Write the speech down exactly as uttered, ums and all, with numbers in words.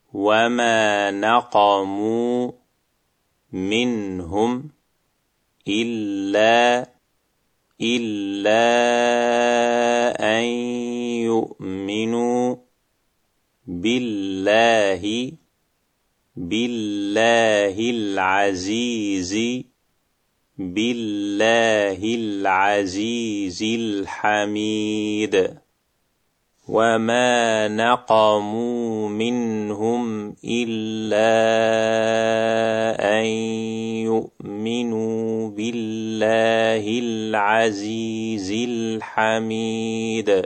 وما نقموا منهم إلا إلا أن يؤمنوا بالله بالله العزيز بالله العزيز الحميد وما نقموا منهم إلا أن يؤمنوا بالله العزيز الحميد